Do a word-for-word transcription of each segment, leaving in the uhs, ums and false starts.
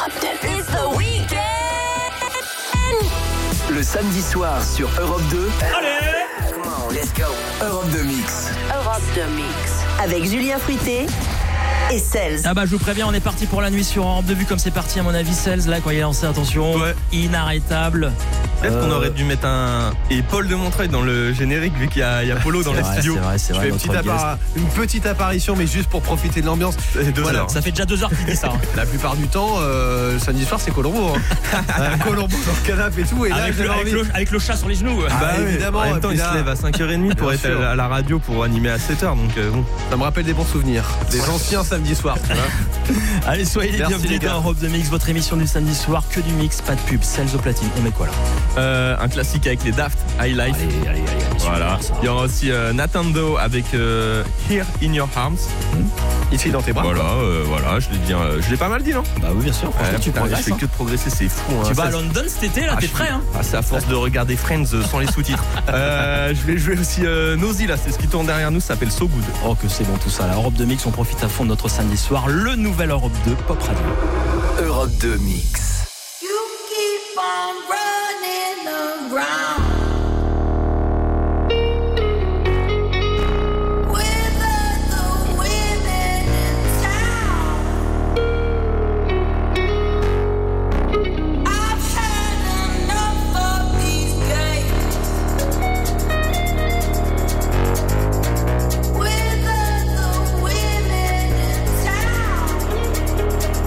Europe deux. It's the weekend. Le samedi soir sur Europe deux. Allez, come on, let's go. Europe deux Mix. Europe deux Mix. Avec Julien Fruité et Cels. Ah bah je vous préviens, on est parti pour la nuit sur Europe deux. Vu comme c'est parti à mon avis, Cels, là quand il est lancé, attention, Ouais. Inarrêtable. Peut-être Euh, qu'on aurait dû mettre un. Et Paul de Montreuil dans le générique, vu qu'il y a, il y a Polo dans c'est les vrai, studios. C'est vrai, c'est Je vrai. fais une notre petite, guest. appara- une petite apparition, mais juste pour profiter de l'ambiance. Et deux Voilà. heures. Ça fait déjà deux heures qu'il dit ça. hein. La plupart du temps, euh, samedi soir, c'est Colombo. Hein. Euh, Colombo dans le canapé et tout. Et là, Avec, j'ai le, avec, envie. le, avec le chat sur les genoux. Ah, Bah oui, évidemment, En même et temps, puis il là- se lève à cinq heures trente pour Bien être sûr. à la radio pour animer à sept heures. Donc euh, bon. Ça me rappelle des bons souvenirs. Des anciens samedis soirs. Tu vois. Allez, soyez les Merci, bienvenus les gars. dans Europe deux Mix, votre émission du samedi soir, que du mix, pas de pub, Cels au platine. On met quoi là? Euh, un classique avec les Daft, High Life. Allez, allez, allez. allez, Voilà. super, ça. Il y aura aussi euh, Natando avec euh, Here in Your Arms. Ici dans tes bras. Voilà, euh, voilà, je l'ai bien, euh, je l'ai pas mal dit, non? Bah oui, bien sûr. Franchement, Ouais, tu putain, je progresses. fais hein. que de progresser, c'est fou. Hein. Tu vas Ça, à London cet été là, Ah, t'es je prêt suis- hein? Ah, c'est à force de regarder Friends euh, sans les sous-titres. Euh, je vais jouer aussi euh, Nosy là, c'est ce qui tourne derrière nous, ça s'appelle So Good. Oh que c'est bon tout ça. La Europe deux Mix, on profite à fond de notre samedi soir. Le nouvel Europe deux Pop Radio. Europe deux Mix. You keep on running around. With other women in town. I've had enough of these games. With other women in town.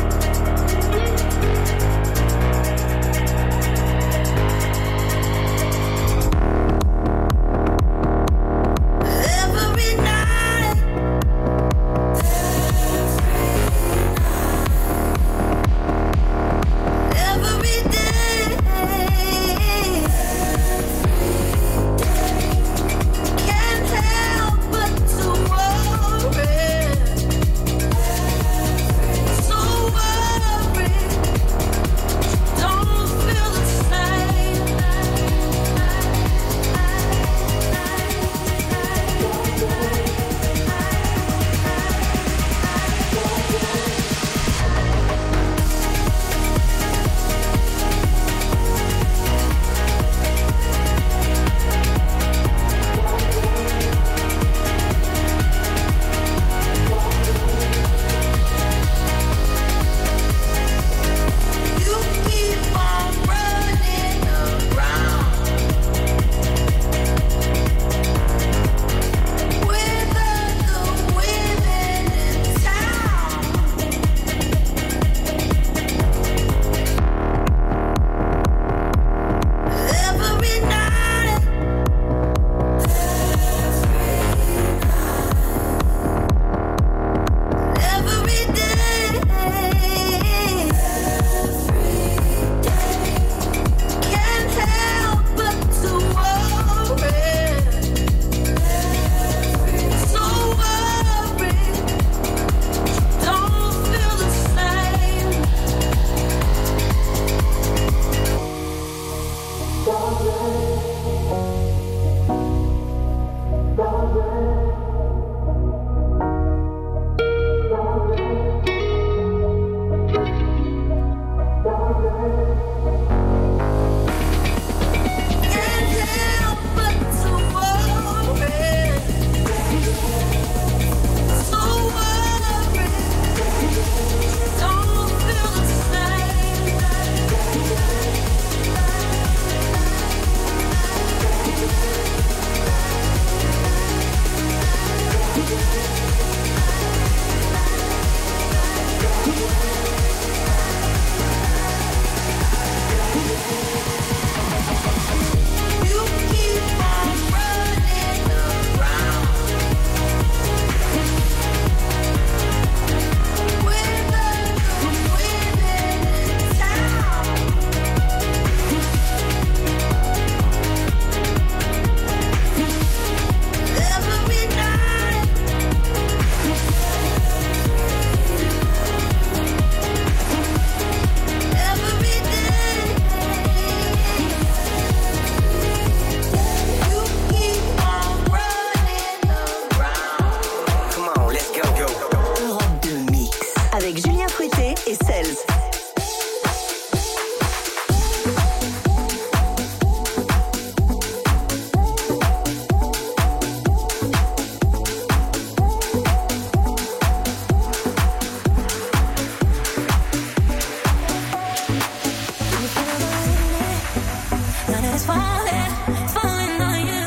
it's falling, it's falling on you.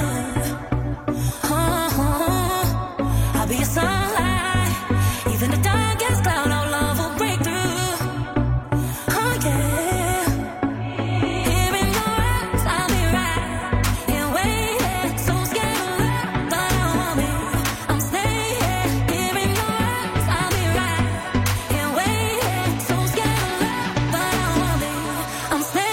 Oh, I'll be your sunlight, even the darkest cloud, our love will break through. Oh yeah, here in your arms, I'll be right here waiting. So scared of love, but I want me. I'm staying here in your arms, I'll be right here waiting. So scared of love, but I want me. I'm staying.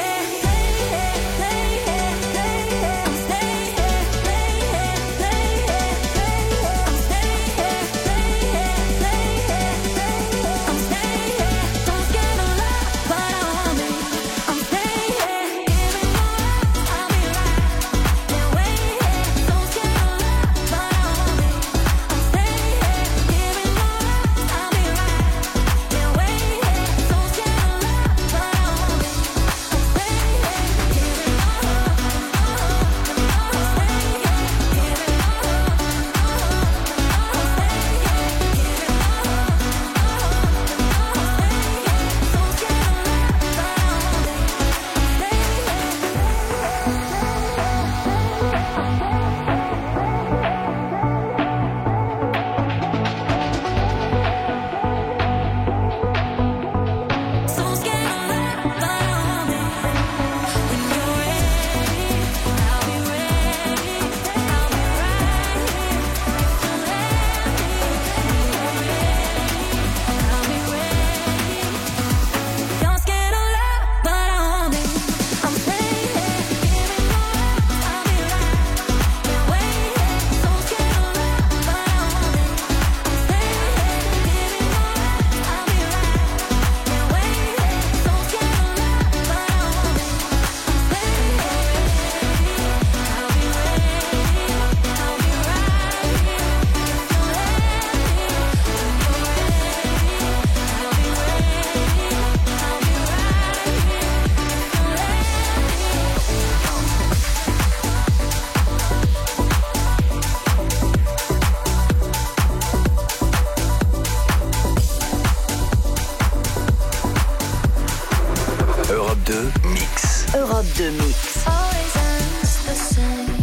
Europe deux Mix. Always ends the same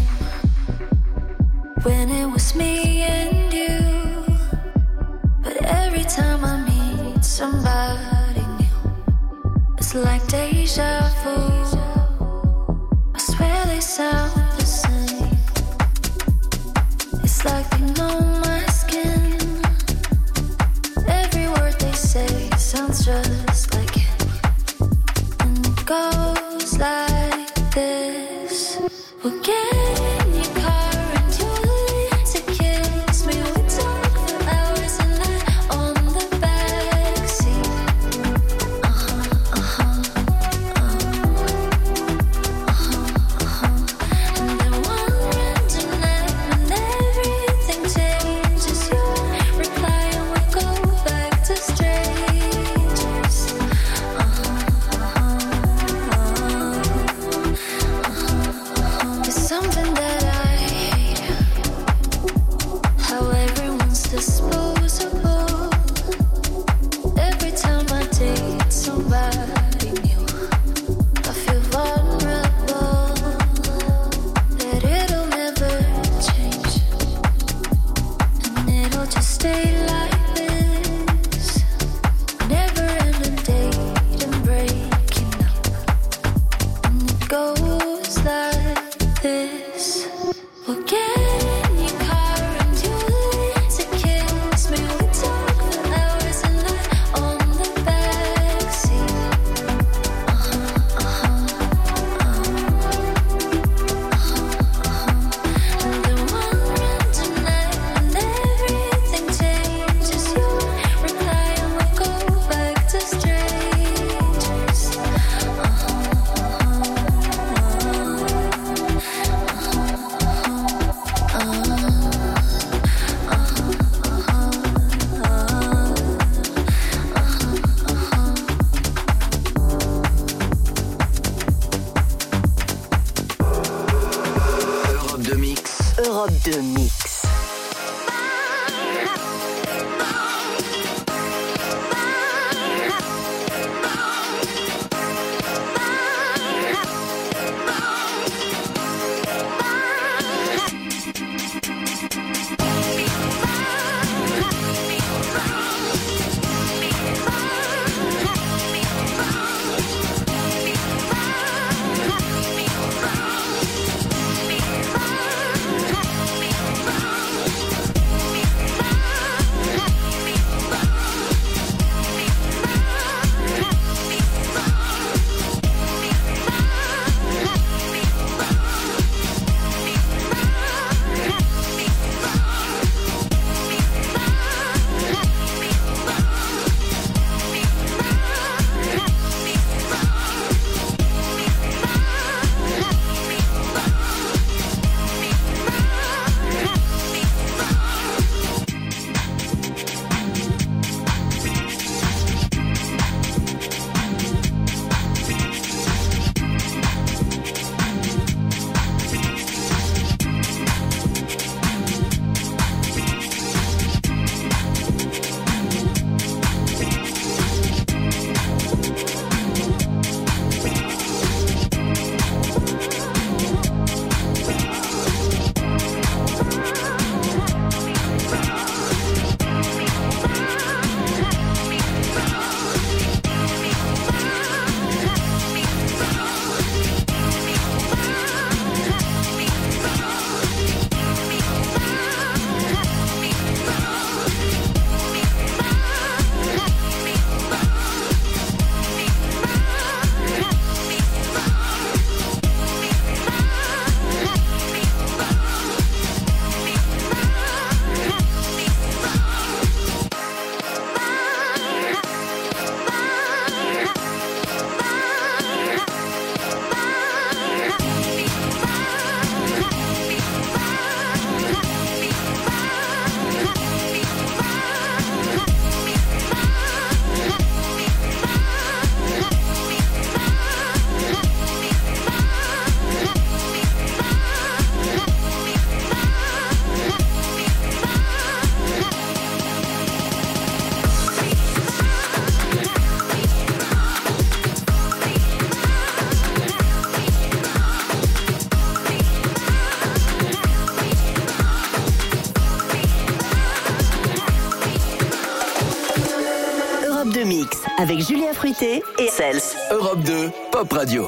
when it was me and you. But every time I meet somebody new, it's like deja vu. I swear they sound the same. It's like they know my skin. Every word they say sounds just like it. And it goes like this. We'll get in your car and you'll leave to kiss me. We talk for hours and night on the backseat. Uh-huh, uh-huh, uh-huh, uh-huh, uh-huh. And then one random night when everything changes, you reply and we go back to strangers. Uh-huh, uh-huh, uh-huh. It's something that I hate, how everyone's disposable. Every time I date somebody new, I feel vulnerable, that it'll never change, and it'll just stay like this. Never ending date and breaking up, and it goes like this. We'll get in your car and you'll leave to kiss me. We talk for hours and night on the backseat. Uh-huh, uh-huh, uh-huh, uh-huh. And then one random night when everything changes, you reply and we go back to strangers. Uh-huh, uh-huh, Europe deux Mix. Europe deux Mix. avec Julien Fruité et Cels. Europe deux, Pop Radio.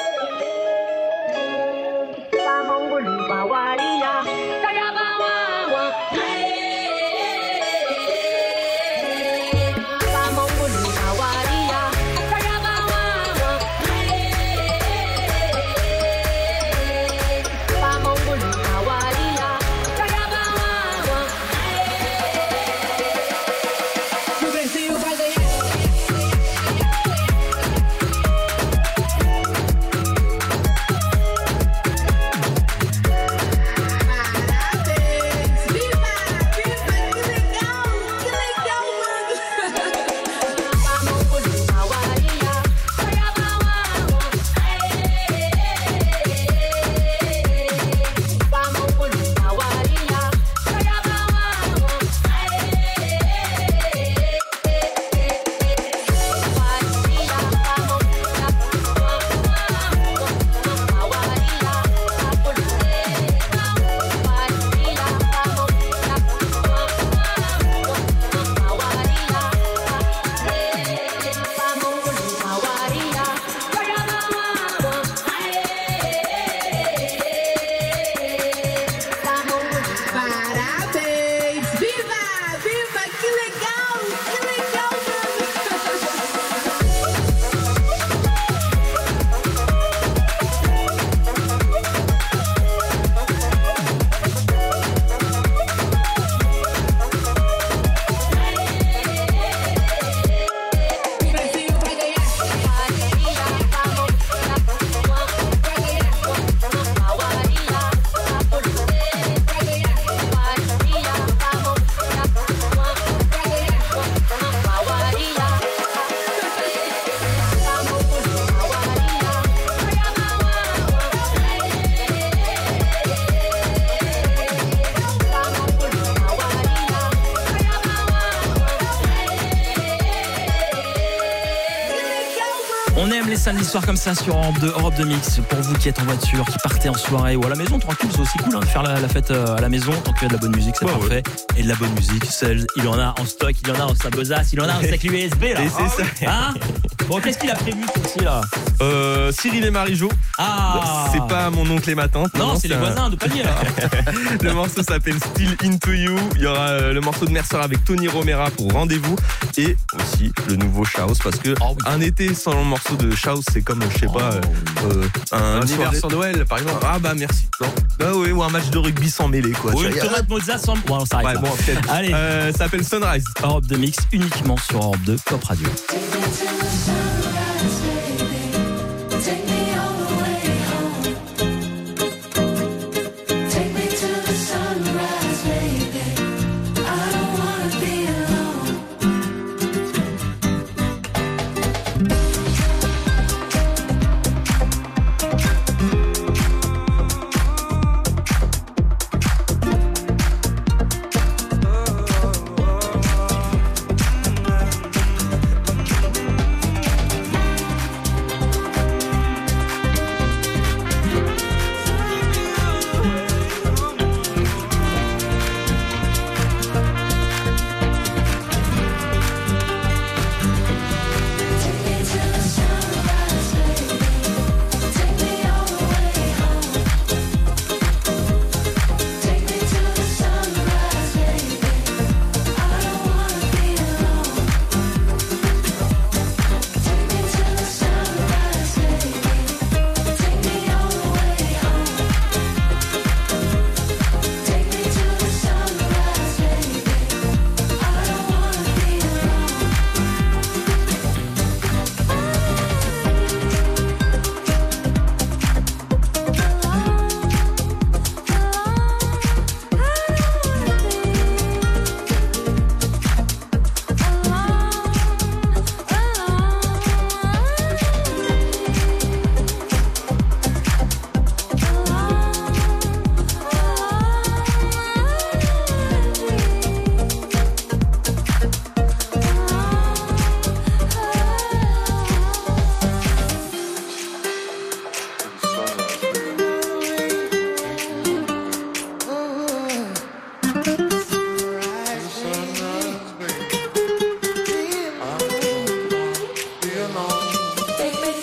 Samedi soir comme ça sur Europe deux, Europe deux Mix, pour vous qui êtes en voiture, qui partez en soirée ou à la maison tranquille, c'est aussi cool hein, de faire la, la fête à la maison tant qu'il y a de la bonne musique, c'est ouais, parfait. Ouais. Et de la bonne musique, Cels, il en a en stock, il en a en sa besace, il en a en sa clé U S B là. Et c'est ah, ça. Oui. Hein bon, qu'est-ce qu'il a prévu aussi là euh, Cyril et Marie-Jo. Ah. C'est pas mon oncle et ma tante. Non, non c'est, c'est les un... voisins de palier là. Le morceau s'appelle Still Into You. Il y aura euh, le morceau de Mercer avec Tony Romera pour Rendez-vous et aussi le nouveau Chaos parce que oh, oui. un été sans le morceau de Chaos c'est comme je sais oh. pas euh, un, un hiver sans Noël par exemple. Ah bah merci. Non. Bah oui, ou un match de rugby sans mêlée quoi. Oui, une tomate mozza sans. Bon, on s'arrête. Ouais, bon, allez, euh, ça s'appelle Sunrise. Europe deux Mix uniquement sur Europe deux Pop Radio.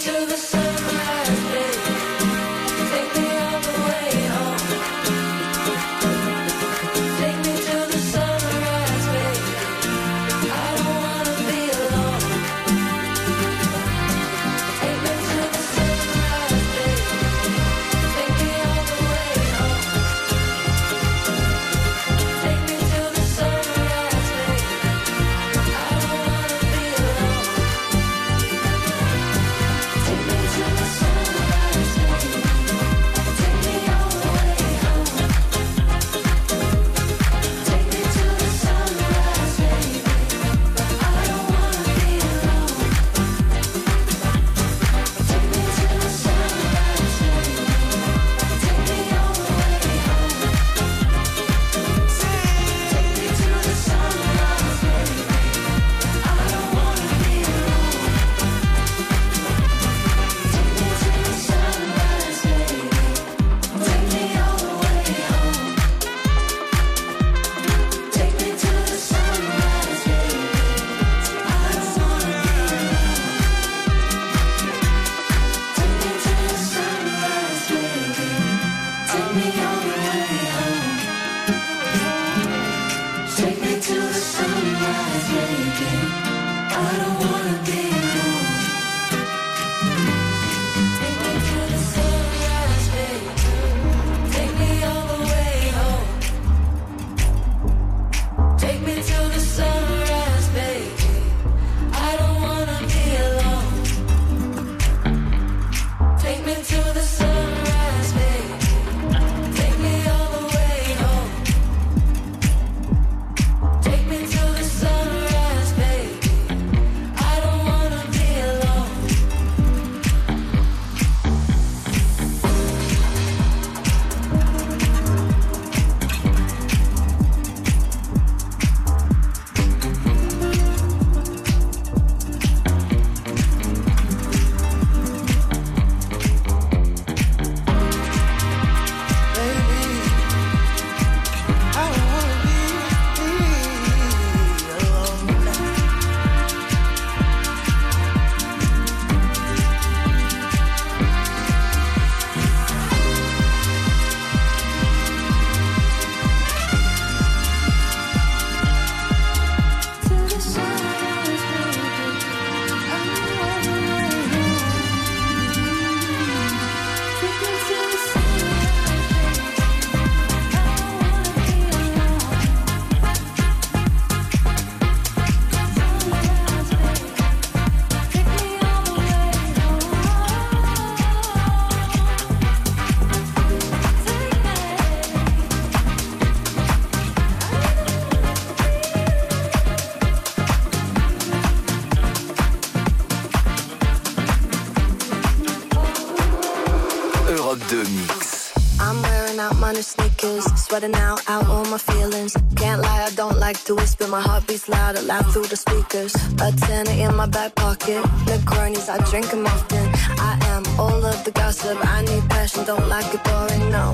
Sweating out, out all my feelings. Can't lie, I don't like to whisper. My heart beats loud, loud through the speakers. A tenner in my back pocket. Negronis, I drink them often. I am all of the gossip. I need passion, don't like it boring, no.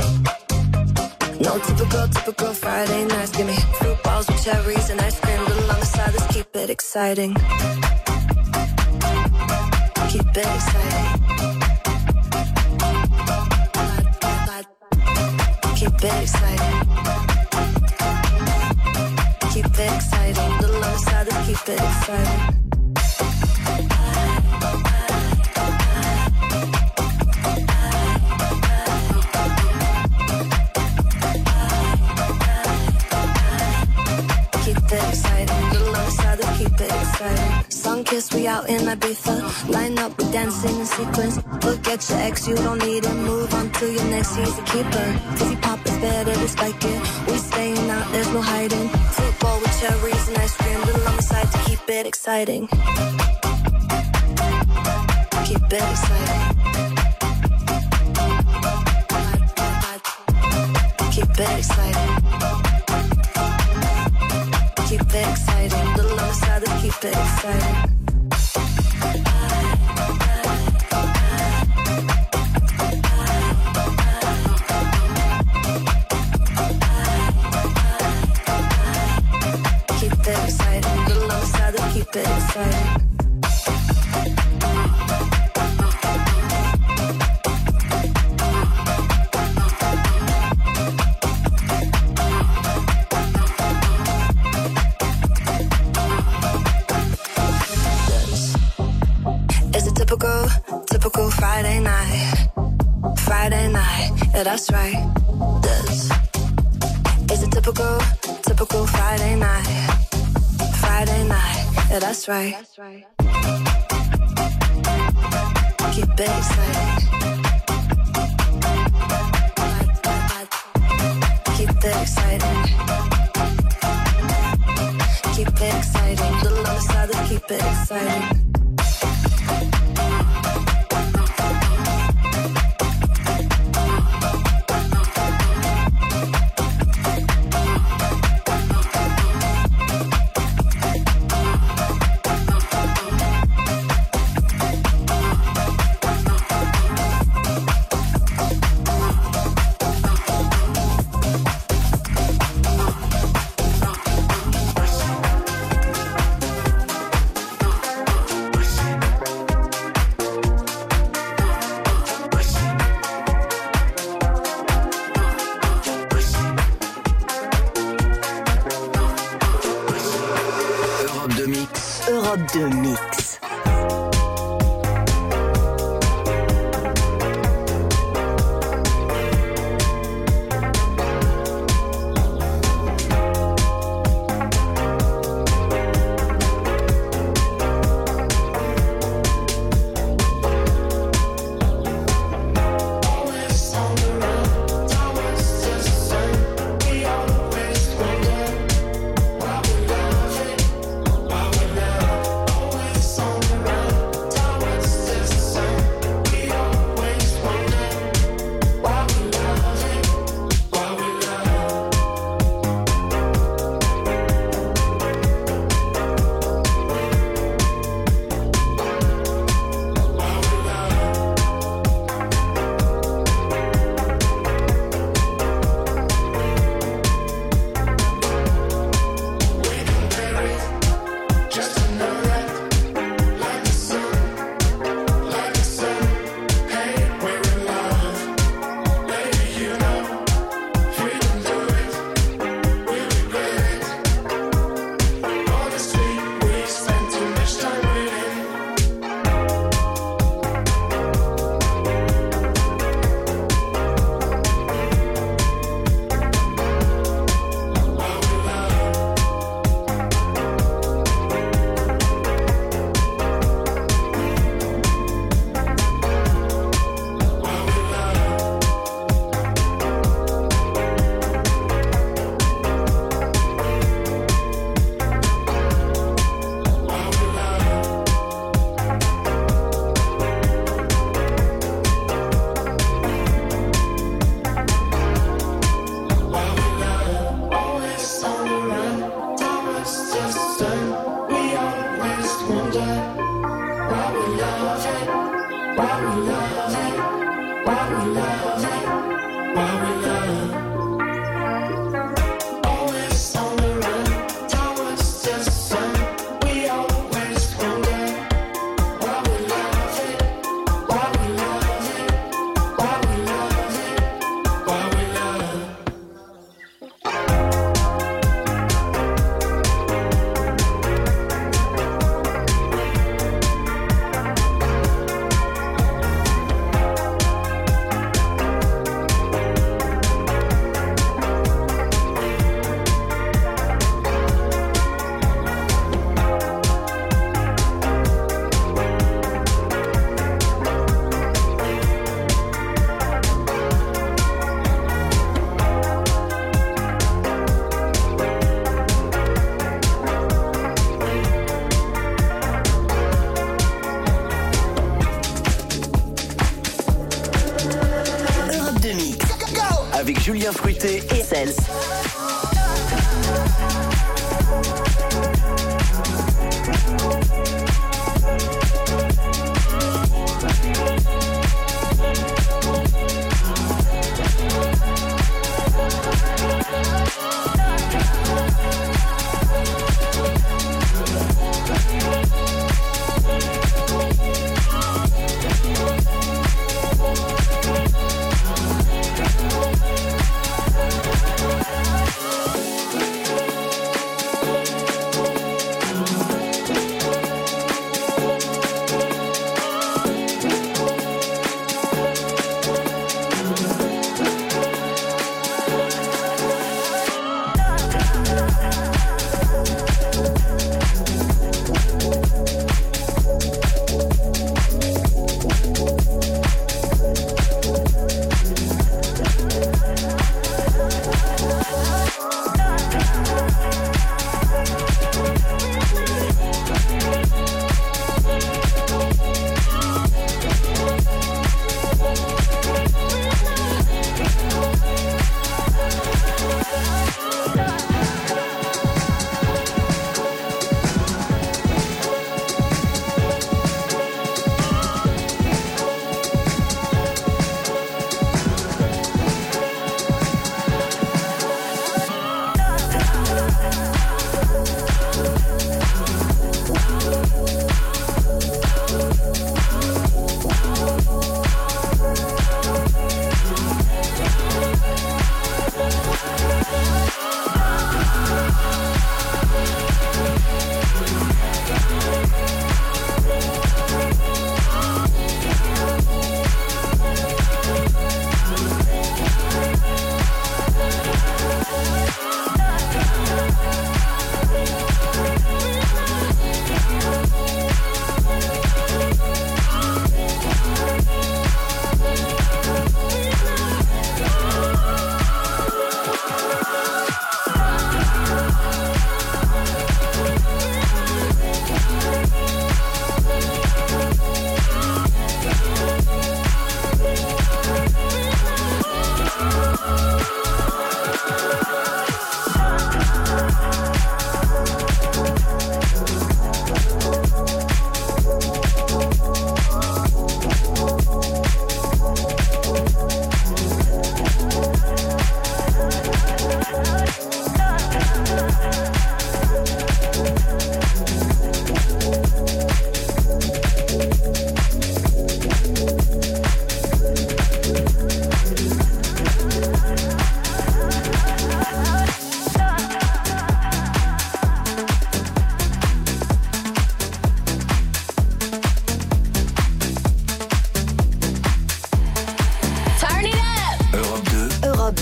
No typical, typical Friday nights. Give me fruit balls with cherries and ice cream. Little on the side, let's keep it exciting. Keep it exciting. Keep it exciting. Keep it exciting. Little on the side, let's keep it exciting. Keep it exciting. Little on the side, let's keep it exciting. Sun kiss, we out in Ibiza. Line up, we dancing in sequence. Look at your ex, you don't need him. Move on to your next, he's a keeper. Fizzy pop is better to spike it. We staying out, there's no hiding. Football with cherries and ice cream. Little on the side to keep it exciting. Keep it exciting. Keep it exciting. Keep it exciting. Little on the side to keep it exciting. Keep it exciting. Little on the side to keep it exciting. typical Friday night. Friday night, yeah, that's right. This is a typical, typical Friday night. Friday night, yeah, that's right. Keep it exciting. Keep it exciting. Keep it exciting. Little on the side, let's keep it exciting. Europe deux Mix. Avec Julien Fruité et Cels.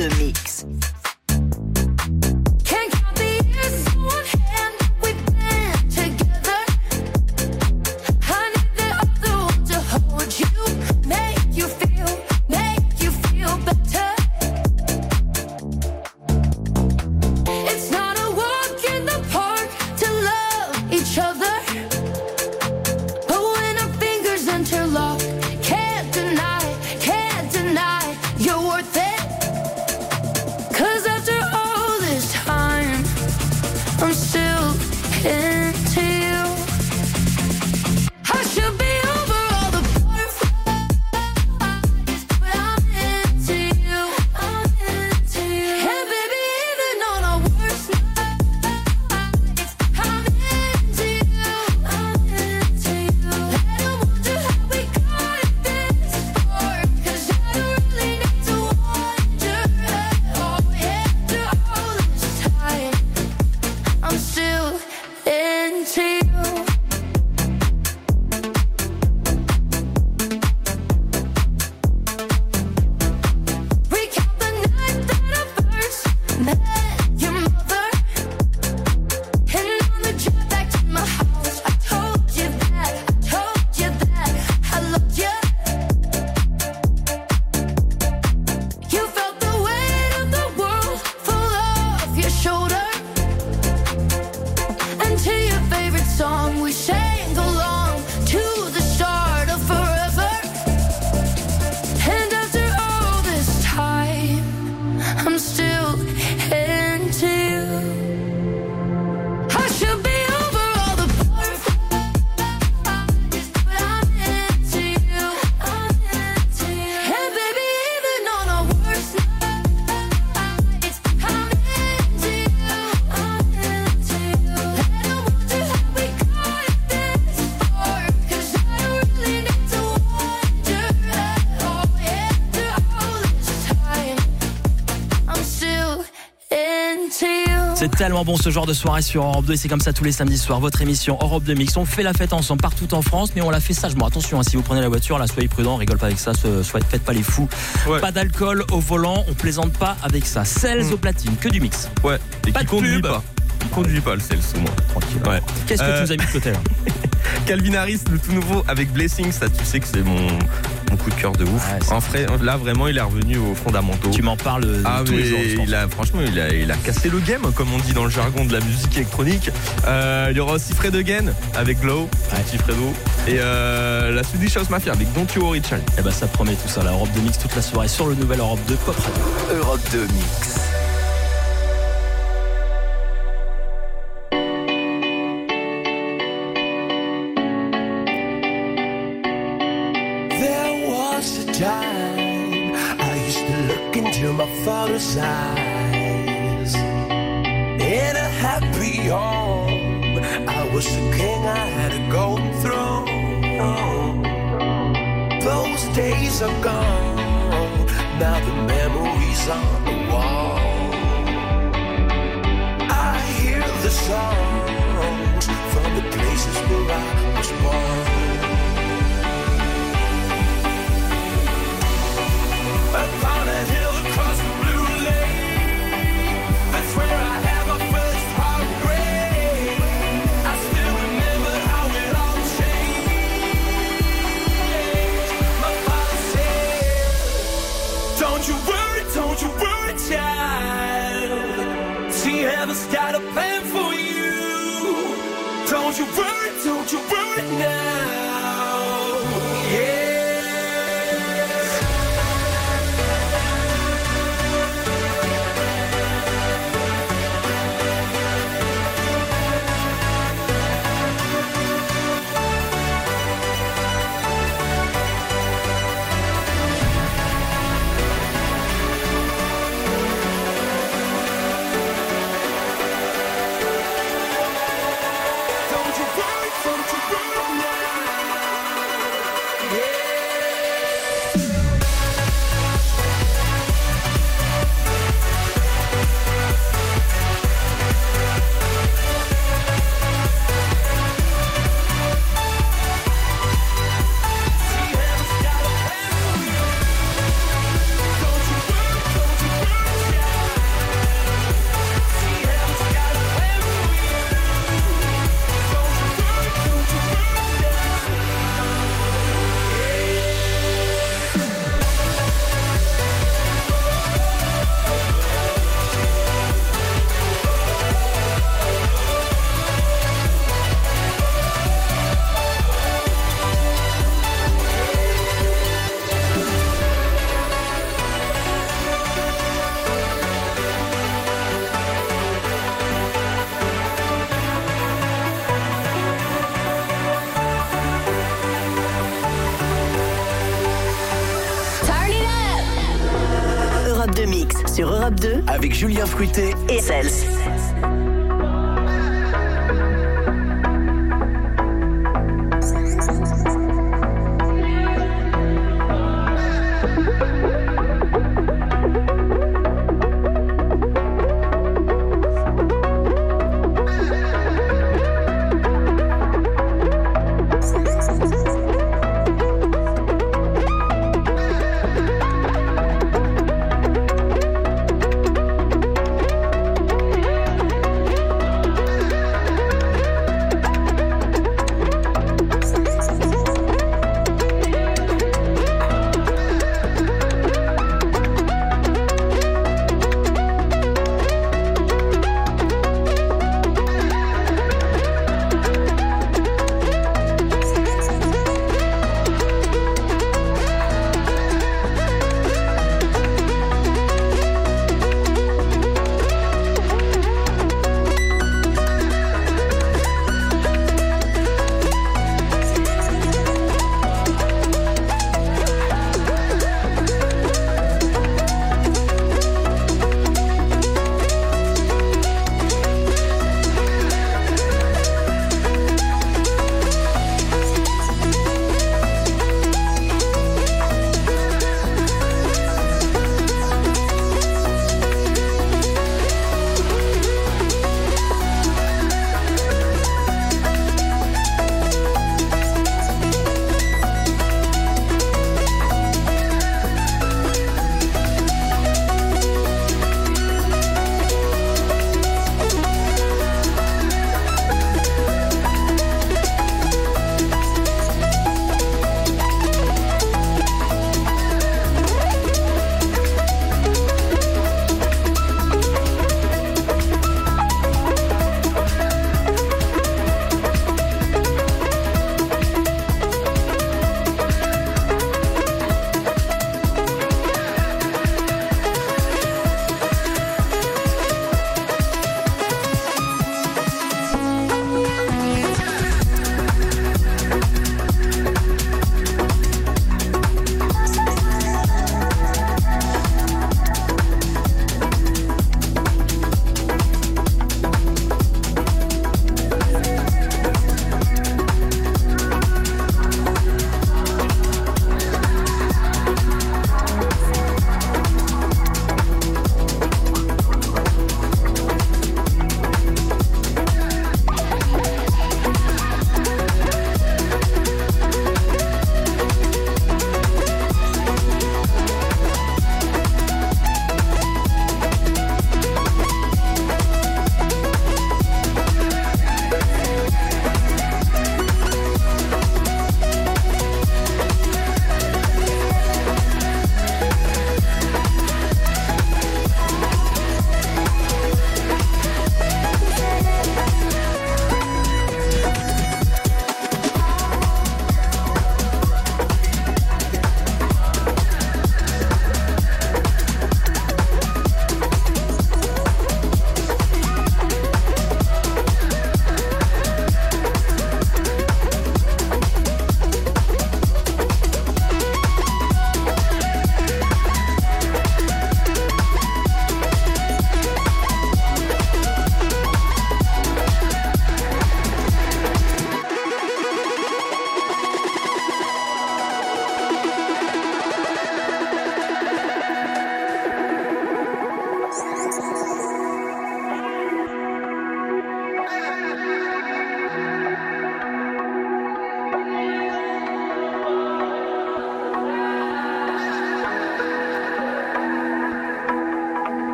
de Mix. C'est tellement bon ce genre de soirée sur Europe deux et c'est comme ça tous les samedis soirs. Votre émission Europe deux Mix. On fait la fête ensemble partout en France, mais on la fait sagement. Attention, hein, si vous prenez la voiture, là, soyez prudents, on rigole pas avec ça, soyez, faites pas les fous. Ouais. Pas d'alcool au volant, on plaisante pas avec ça. Cels mmh. au platine, que du mix. Ouais, et pas qui de conduit pub. pas. Il conduit pas le Cels au moins. Tranquille. Ouais. Qu'est-ce que euh... tu nous as mis de côté là? Calvin Harris, le tout nouveau avec Blessing, ça tu sais que c'est mon, mon coup de cœur de ouf. Ouais, en vrai, là vraiment il est revenu aux fondamentaux. Tu m'en parles ah, tous les jours. Il a, franchement il a, il a cassé le game comme on dit dans le jargon de la musique électronique. Euh, il y aura aussi Fred Again avec Glow, ouais. petit Fredo. Et euh, la Swedish House Mafia avec Don't You Worry Child. Et bah ça promet tout ça, la Europe deux Mix toute la soirée sur le nouvel Europe deux Pop Radio. Europe deux Mix. Time I used to look into my father's eyes. In a happy home, I was the king, I had a golden throne. Those days are gone, now the memories on the wall. I hear the songs from the places where I was born. Upon a hill across the blue lake, that's where I had my first heartbreak. I still remember how it all changed. My father said, don't you worry, don't you worry, child. See, heaven's got a plan for you. Don't you worry, don't you worry now. Yeah. Don't you worry, don't you worry now. Europe deux Mix sur Europe deux avec Julien Fruité et Cels. Thank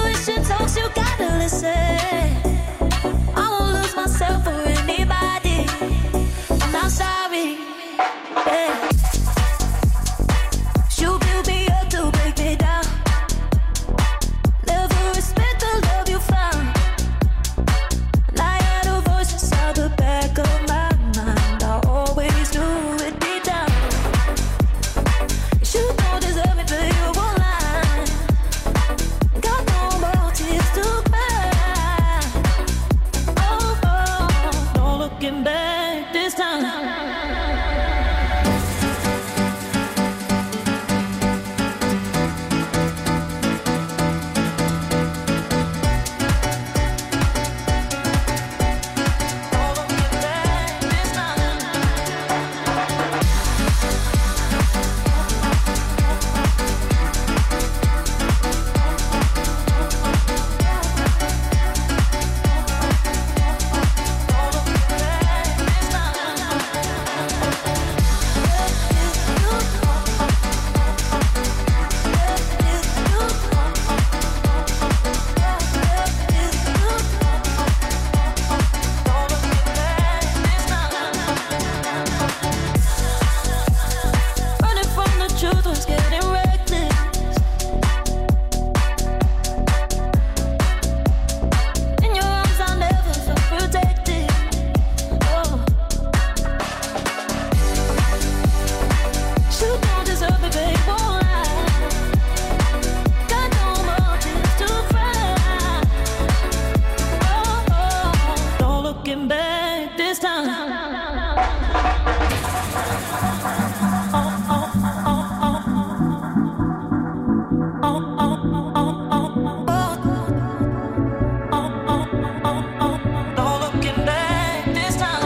Intuition talks, you gotta listen. I won't lose myself for anybody. I'm not sorry. Yeah. You build me up to break me down. Never respect the love you found. And I had a voice inside the back of my mind. I always knew it deep down. You don't deserve it, but you won't lie. Got no more tears to cry. Oh, oh, no looking back this time. Running from the truth was getting reckless. In your arms I never felt protected. Oh, you don't deserve it, babe, won't lie. Got no more tears to cry. Oh, oh, no looking back this time. No looking back this time.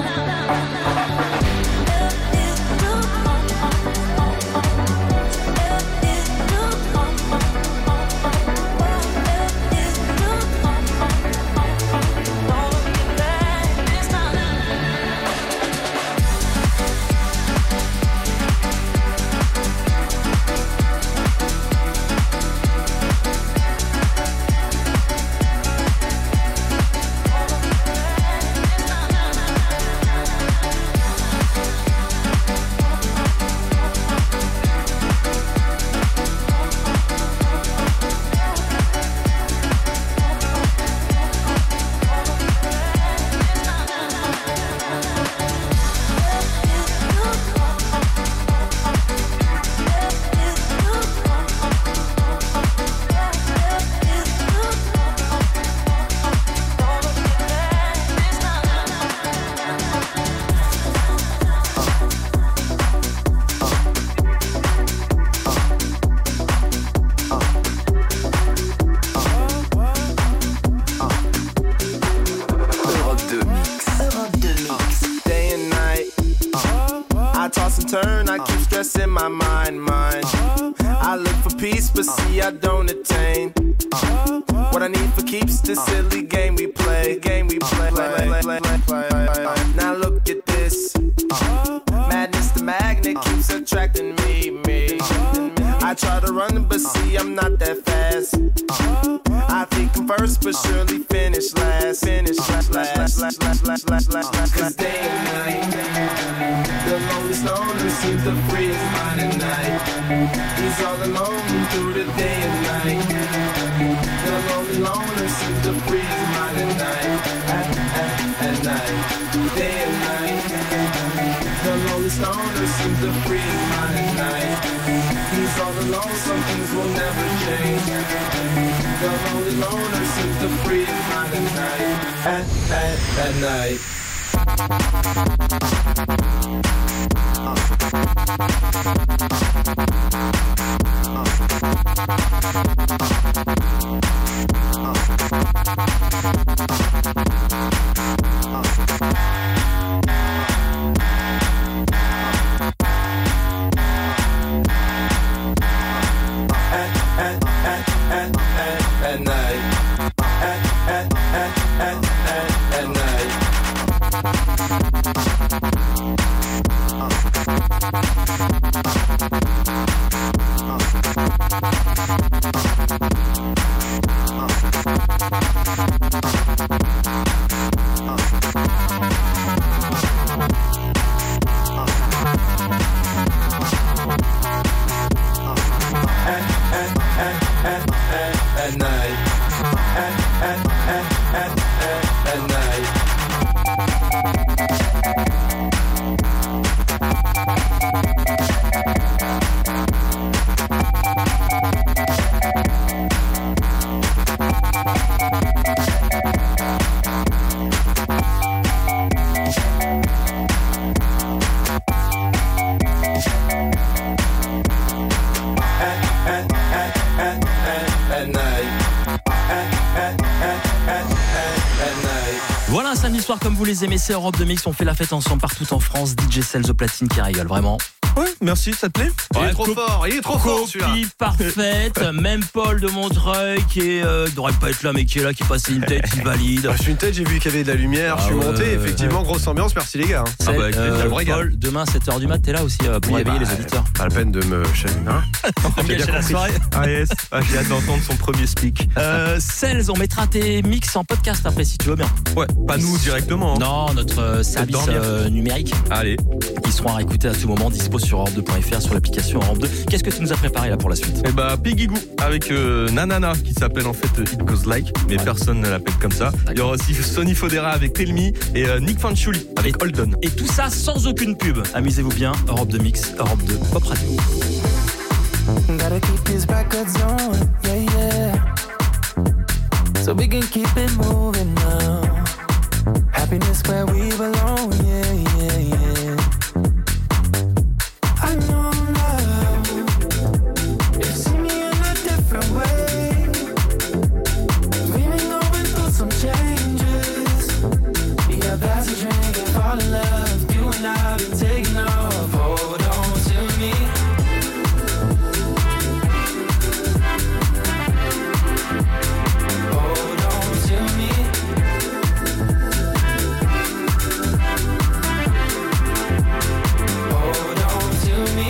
Europe deux Mix. Europe deux Mix. Day and night, I toss and turn, I keep stressing my mind, mind. I look for peace, but see I don't attain. What I need for keeps this silly game we play, game we play. Now look at this, madness the magnet keeps attracting me, me. I try to run, but see I'm not that fast. I think I'm first, but surely finish last. Finish last, last, last, last, last, last, last. Cause day and night, the lonely loner seems to free his mind at night. He's all alone through the day and night. The lonely loner seems to free his mind at night. At, at, at night, day and night. The lonely loner seems to free his mind at night. He's all alone, some things will never change. The lonely loner seems to free his mind at night. At, at, at night. at night. At, at, at, at, at, at night. Voilà un samedi soir comme vous les aimez, c'est Europe deux Mix, on fait la fête ensemble partout en France. D J Cells au platine qui rigole, vraiment. Ouais, merci, ça te plaît? Il Ouais, est trop cop- fort, il est trop fort celui-là. Copie parfaite, même Paul de Montreuil qui est, euh, devrait pas être là mais qui est là, qui passait une tête, qui valide. Ah, je suis une tête, j'ai vu qu'il y avait de la lumière, Ah je suis ouais, monté, ouais, effectivement, grosse ambiance, merci les gars. hein. C'est, Ah bah, avec euh, plaisir, régal. Paul, demain sept heures du mat, t'es là aussi euh, pour Oui, réveiller bah, les auditeurs. Pas la peine de me chaîner, hein. J'ai bien la compris. soirée. Ah yes, ah, j'ai hâte d'entendre son premier speak. Euh, Cells, on mettra tes mix en podcast après si tu veux bien. Ouais, pas nous directement. hein. Non, notre euh, service dormir. euh, numérique. Allez, Ils seront à réécouter à tout moment, dispo sur europe deux point f r, sur l'application Europe deux. Qu'est-ce que tu nous as préparé là pour la suite? et bah Piggy Goo avec euh, Nanana qui s'appelle en fait euh, It Goes Like, mais Ouais. personne ne l'appelle comme ça. Il y aura aussi Sonny Fodera avec Tell Me et euh, Nick Fanciulli avec Holden. Et tout ça sans aucune pub. Amusez-vous bien, Europe deux Mix, Europe deux, Pop Radio. Gotta keep these records on, yeah, yeah. So we can keep it moving now. Happiness where we belong, yeah, yeah, yeah. I know now. You see me in a different way. We've been going through some changes. Yeah, pass a drink and fall in love. You and I been taking off. Hold on to me. Hold on to me. Hold on to me.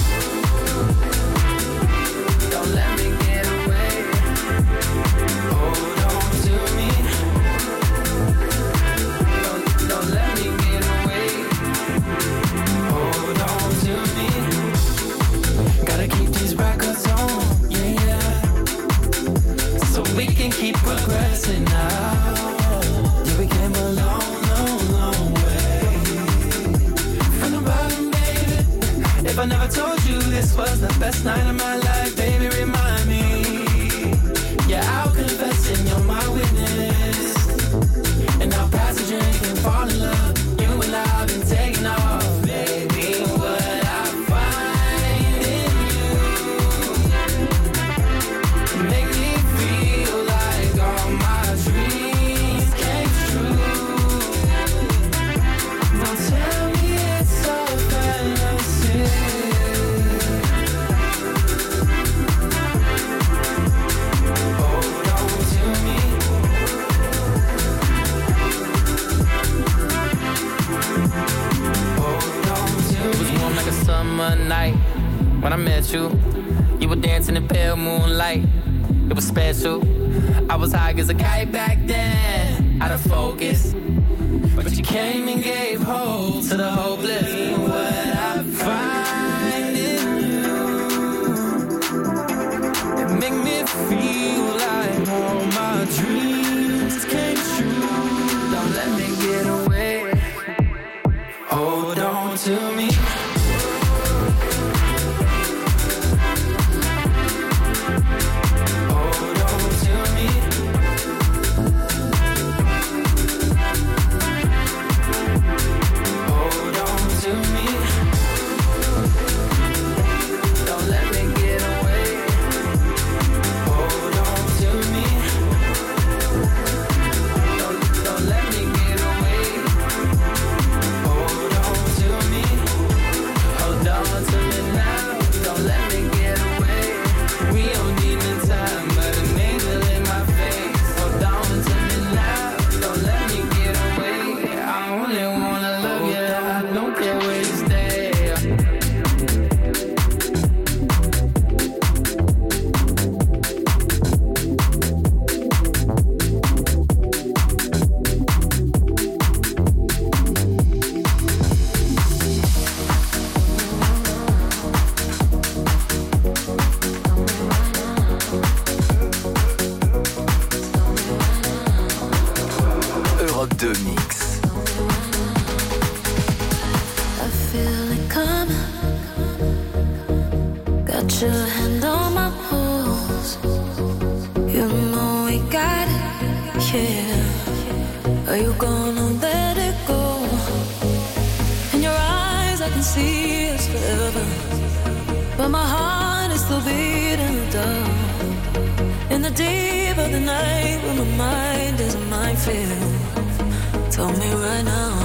Don't let me get away. Hold on to me. Don't, don't let me get away. Hold on to me. Gotta keep these records on, yeah, yeah. So we can keep progressing now. Yeah, we came a long, long, long way. From the bottom, baby. If I never told you this was the best night of my life, baby, remind me. Yeah, I'll confess and you're my witness. And I'll pass a drink and fall in love. You and I've been taking off, baby. What I find in you make me feel like all my dreams came true. Don't tell me it's a fantasy. Hold on to me. Hold on to It was warm like a summer night when I met you. You were dancing in pale moonlight. It was special. I was high as a kite back then, out of focus. But you came and gave hope to the hopeless. What I find in you, it make me feel like all my dreams came true. Don't let me get away. Hold on to me. Hold on to me. Hold on to me. deux Mix. I feel it coming. Got your hand on my pulse. You know we got it, yeah. Are you gonna let it go? In your eyes I can see it's forever, but my heart is still beating the dark. In the deep of the night when my mind is a minefield. Tell me right now,